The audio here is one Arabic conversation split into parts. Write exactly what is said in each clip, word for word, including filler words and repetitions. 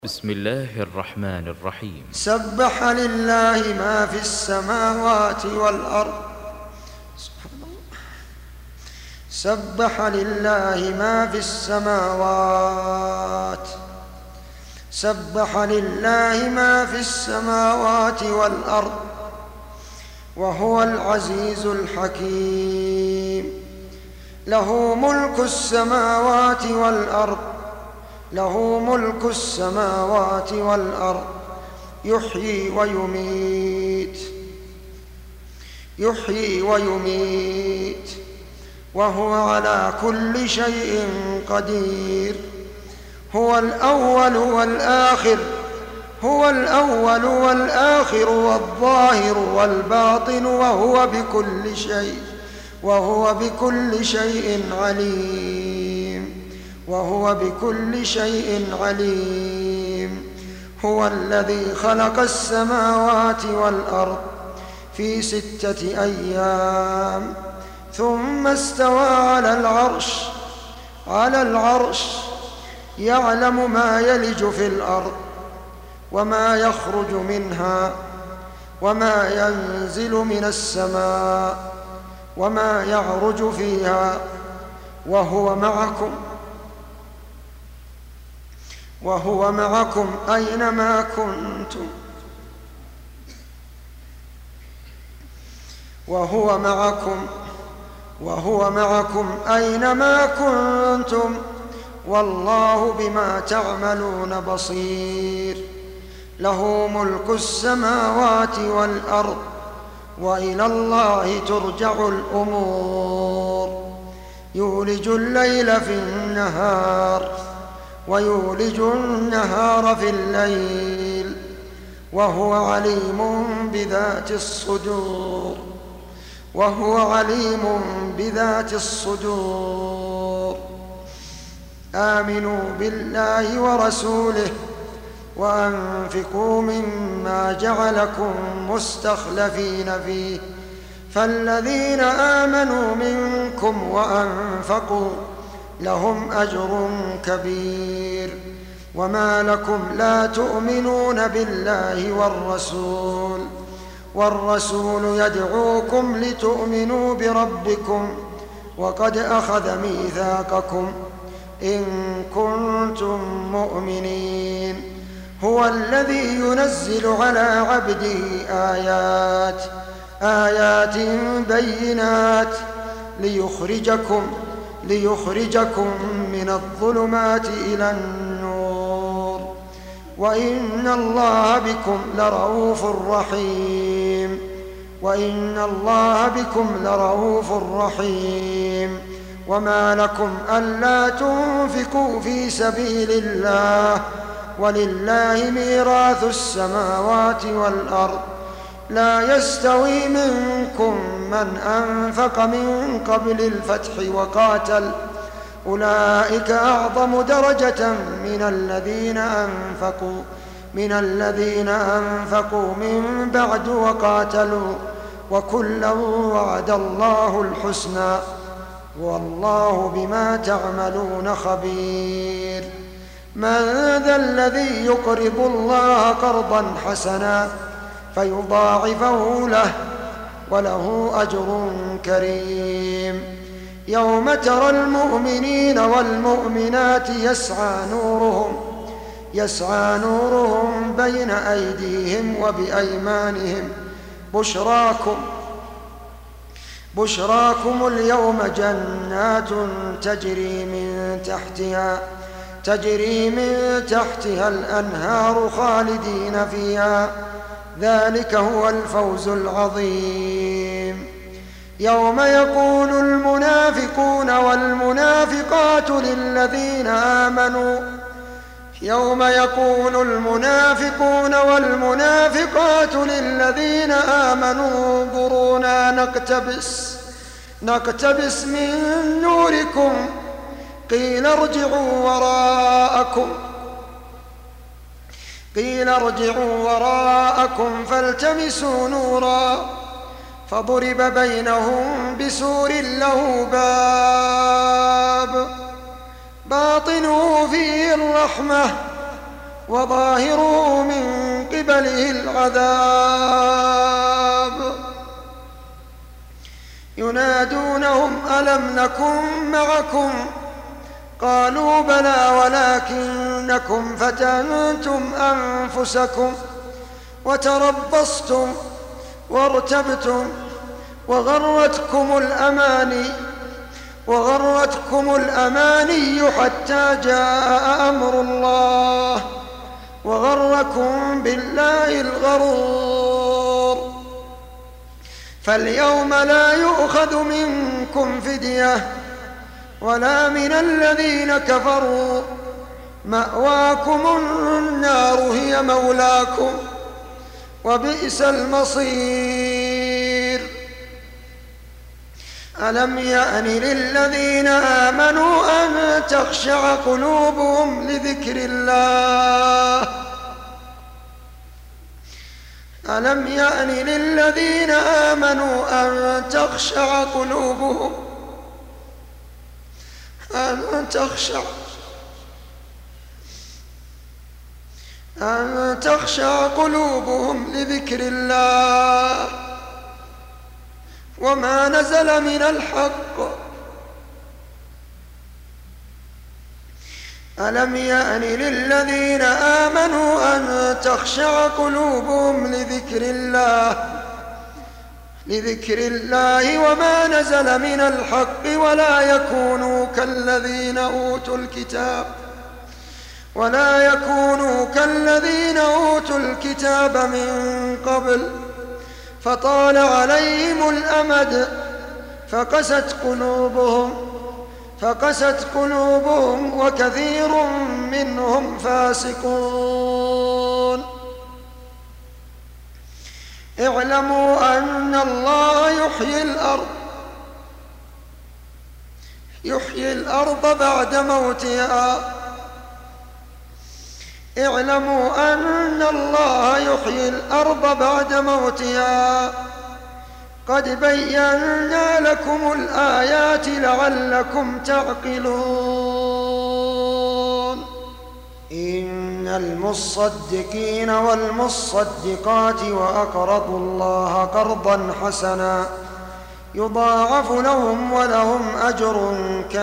بسم الله الرحمن الرحيم. سبح لله ما في السماوات والأرض. سبحان الله. سبح لله ما في السماوات سبح لله ما في السماوات والأرض وهو العزيز الحكيم. له ملك السماوات والأرض له ملك السماوات والأرض يحيي ويميت يحيي ويميت وهو على كل شيء قدير. هو الأول والآخر هو الأول والآخر والظاهر والباطن وهو بكل شيء وهو بكل شيء عليم وهو بكل شيء عليم. هو الذي خلق السماوات والأرض في ستة أيام ثم استوى على العرش على العرش يعلم ما يلج في الأرض وما يخرج منها وما ينزل من السماء وما يعرج فيها وهو معكم وهو معكم أينما كنتم وهو معكم وهو معكم أينما كنتم والله بما تعملون بصير. له ملك السماوات والأرض وإلى الله ترجع الأمور. يولج الليل في النهار ويولج النهار في الليل وهو عليم بذات الصدور وهو عليم بذات الصدور. آمنوا بالله ورسوله وأنفقوا مما جعلكم مستخلفين فيه فالذين آمنوا منكم وأنفقوا لهم أجر كبير. وما لكم لا تؤمنون بالله والرسول والرسول يدعوكم لتؤمنوا بربكم وقد أخذ ميثاقكم إن كنتم مؤمنين. هو الذي ينزل على عبده آيات آيات بينات ليخرجكم ليخرجكم من الظلمات إلى النور وإن الله بكم لرؤوف رحيم وإن الله بكم لرؤوف رحيم. وما لكم ألا تنفقوا في سبيل الله ولله ميراث السماوات والأرض. لا يستوي منكم من أنفق من قبل الفتح وقاتل أولئك أعظم درجة من الذين أنفقوا من الذين أنفقوا من بعد وقاتلوا وكلا وعد الله الحسنى والله بما تعملون خبير. من ذا الذي يقرض الله قرضا حسنا فيضاعفه له وله أجر كريم. يوم ترى المؤمنين والمؤمنات يسعى نورهم يسعى نورهم بين أيديهم وبأيمانهم بشراكم بشراكم اليوم جنات تجري من تحتها تجري من تحتها الأنهار خالدين فيها ذلك هو الفوز العظيم. يوم يقول المنافقون والمنافقات للذين آمنوا يوم يقول المنافقون والمنافقات للذين آمنوا انظرونا نقتبس نقتبس من نوركم قيل ارجعوا وراءكم قيل ارجعوا وراءكم فالتمسوا نورا فضرب بينهم بسور له باب باطنه فيه الرحمة وظاهره من قبله العذاب. ينادونهم ألم نكن معكم قالوا بلى ولكنكم فتنتم أنفسكم وتربصتم وارتبتم وغرتكم الأماني وغرتكم الأماني حتى جاء أمر الله وغركم بالله الغرور. فاليوم لا يؤخذ منكم فدية ولا من الذين كفروا، مأواكم النار هي مولاكم وبئس المصير. ألم يأن للذين آمنوا أن تخشع قلوبهم لذكر الله ألم يأن للذين آمنوا أن تخشع قلوبهم أن تخشع أن تخشع قلوبهم لذكر الله وما نزل من الحق. ألم يأن للذين آمنوا أن تخشع قلوبهم لذكر الله لذكر الله وما نزل من الحق ولا يكونوا كالذين أوتوا الكتاب ولا يكونوا كالذين أوتوا الكتاب من قبل فطال عليهم الأمد فقست قلوبهم فقست قلوبهم وكثير منهم فاسقون. اعلموا أن الله يحيي الأرض يحيي الأرض بعد موتها اعلموا أن الله يحيي الأرض بعد موتها قد بينا لكم الآيات لعلكم تعقلون. إن المصدقين والمصدقات وأقرضوا الله قرضا حسنا يضاعف لهم ولهم أجر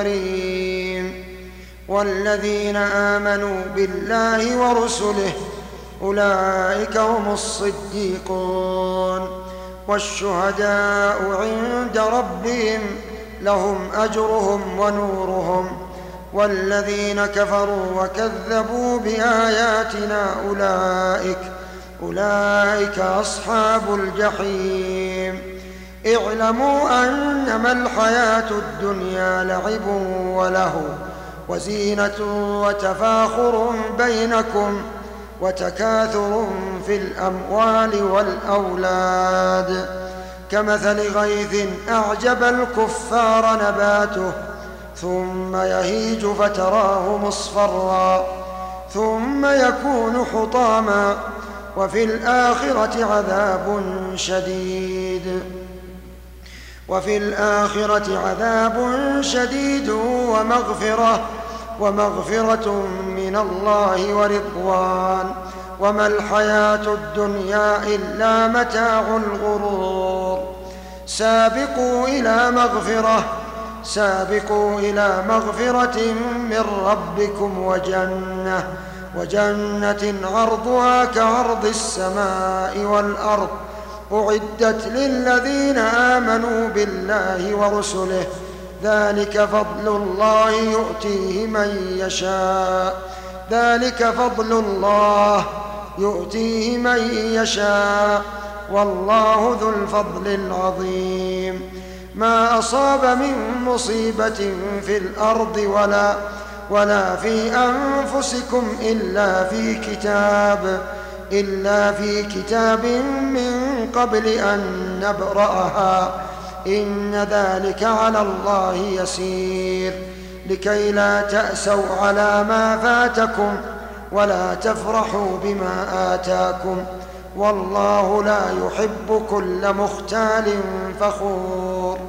كريم. والذين آمنوا بالله ورسله أولئك هم الصديقون والشهداء عند ربهم لهم أجرهم ونورهم. والذين كفروا وكذبوا بآياتنا أولئك أولئك أصحاب الجحيم. اعلموا أنما الحياة الدنيا لعب ولهو وزينة وتفاخر بينكم وتكاثر في الأموال والأولاد كمثل غيث أعجب الكفار نباته ثم يهيج فتراه مصفرا ثم يكون حطاما وفي الآخرة عذاب شديد وفي الآخرة عذاب شديد ومغفرة ومغفرة من الله ورضوان وما الحياة الدنيا إلا متاع الغرور. سابقوا إلى مغفرة سابقوا إلى مغفرة من ربكم وجنة وجنة عرضها كعرض السماء والأرض أعدت للذين آمنوا بالله ورسله ذلك فضل الله يؤتيه من يشاء ذلك فضل الله يؤتيه من يشاء والله ذو الفضل العظيم. ما أصاب من مصيبة في الأرض ولا ولا في أنفسكم إلا في كتاب إلا في كتاب من قبل أن نبرأها إن ذلك على الله يسير. لكي لا تأسوا على ما فاتكم ولا تفرحوا بما آتاكم والله لا يحب كل مختال فخور.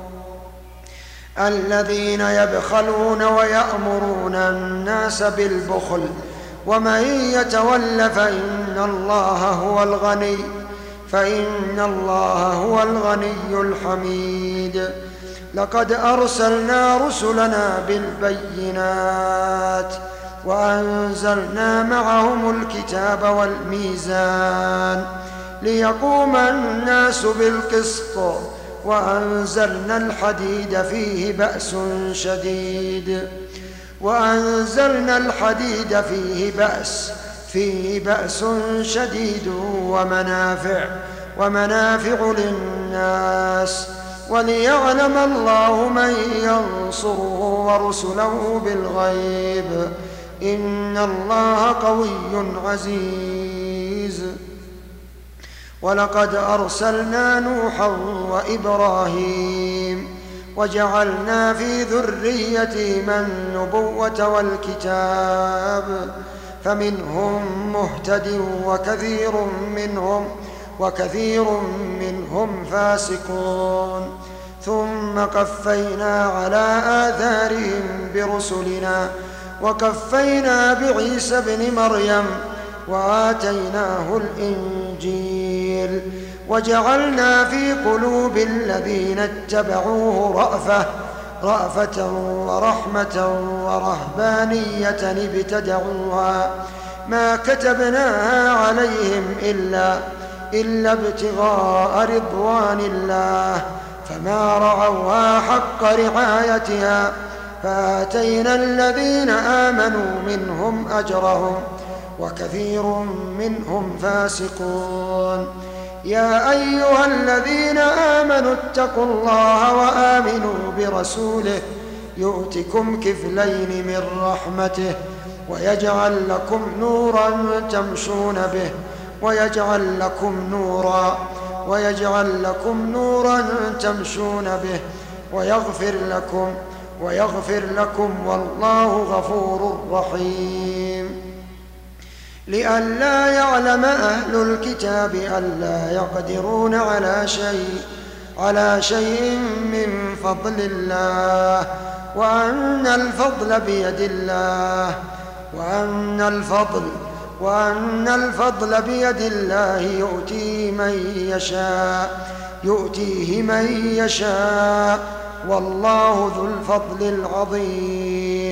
الذين يبخلون ويأمرون الناس بالبخل ومن يتول فإن الله هو الغني فإن الله هو الغني الحميد. لقد أرسلنا رسلنا بالبينات وأنزلنا معهم الكتاب والميزان ليقوم الناس بالقسط وأنزلنا الحديد فيه بأس شديد وأنزلنا الحديد فيه بأس فيه بأس شديد ومنافع ومنافع للناس وليعلم الله من ينصره ورسله بالغيب إن الله قوي عزيز. ولقد أرسلنا نوحا وإبراهيم وجعلنا في ذريتهما النبوة والكتاب فمنهم مهتد وكثير منهم وكثير منهم فاسقون. ثم قفينا على آثارهم برسلنا وكفينا بعيسى ابن مريم وآتيناه الإنجيل وجعلنا في قلوب الذين اتبعوه رأفة رأفة ورحمة ورهبانية ابتدعوها ما كتبناها عليهم إلا إلا ابتغاء رضوان الله فما رعوها حق رعايتها فآتينا الذين آمنوا منهم أجرهم وكثير منهم فاسقون. يا أيها الذين آمنوا اتقوا الله وآمنوا برسوله يؤتكم كفلين من رحمته ويجعل لكم نورا تمشون به ويجعل لكم نورا ويجعل لكم نورا تمشون به ويغفر لكم ويغفر لكم والله غفور رحيم. لئلا يعلم أهل الكتاب ألا يقدرون على شيء على شيء من فضل الله وأن الفضل بيد الله وأن الفضل وأن الفضل بيد الله يؤتيه من يشاء يؤتيه من يشاء والله ذو الفضل العظيم.